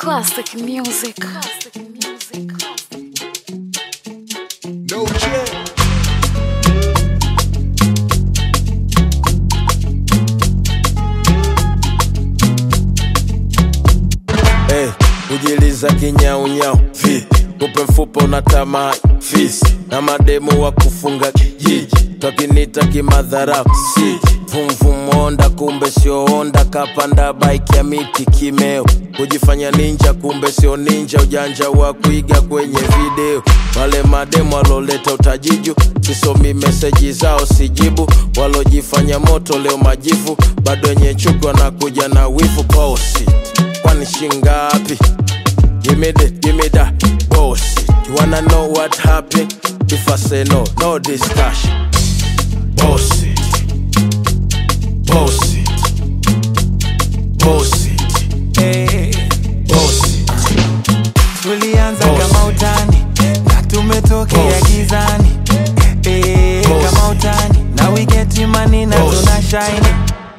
Classic music. No check. Hey, ujiliza kinyaunyau vipi? Kupe mfupa unatamaa fisi na mademu wa kufunga kijiji tokinita kimadharau siji vum onda kumbe sio onda kapanda bike ya miti kimeo kujifanya ninja kumbe sio ninja ujanja wa kuiga kwenye video wale mademu waloleta utajiju sisomi meseji zao sijibu walojifanya moto leo majivu bado yenye chuki wanakuja na wivu posi kwani shingapi give me that bullshit. You wanna know what happened? If I say no, no discussion. Bullshit. Bullshit. Bullshit. Hey. Bullshit. Tulianza kama utani na tumetokea gizani. Hey, kama utani now we get money na tuna shine.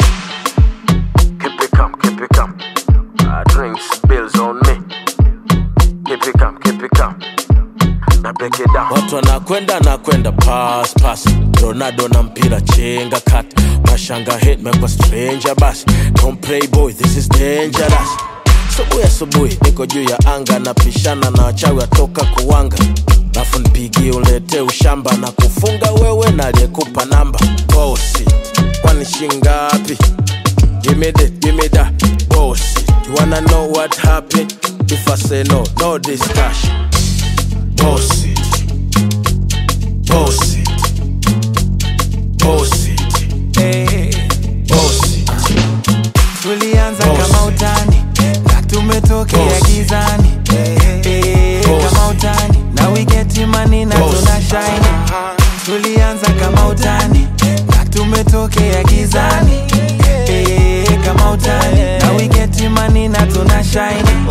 Keep it calm. Drinks, bills on me. Keep it calm. Na break it down. Watu wanakwenda pass. Ronaldo na mpira chenga cut. Mashanga hit me kwa stranger basi. Don't play boy, this is dangerous. Asubuhi niko juu ya anga na pishana na wachawi atoka kuwanga. Alafu nipigie ulete ushamba na kufunga wewe na aliyekupa namba. Bullshit. Kwani shingapi? Give me that bullshit. You wanna know what happened? If I say no, no discussion. Bullshit. Bullshit. Bullshit. Hey. Bullshit. Tulianza kama utani na tumetokea gizani. Hey, kama utani now we get money na tuna shine. Tulianza kama utani na tumetokea gizani. Hey, kama utani now we get money na tuna shine.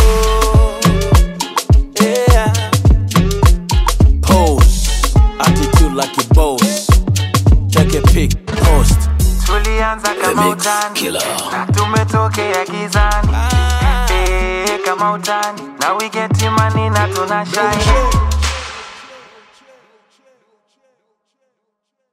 Attitude like a boss. Take a pic, post. Tulianza kama utani na tumetokea gizani. Kama utani now we get money na tuna shine.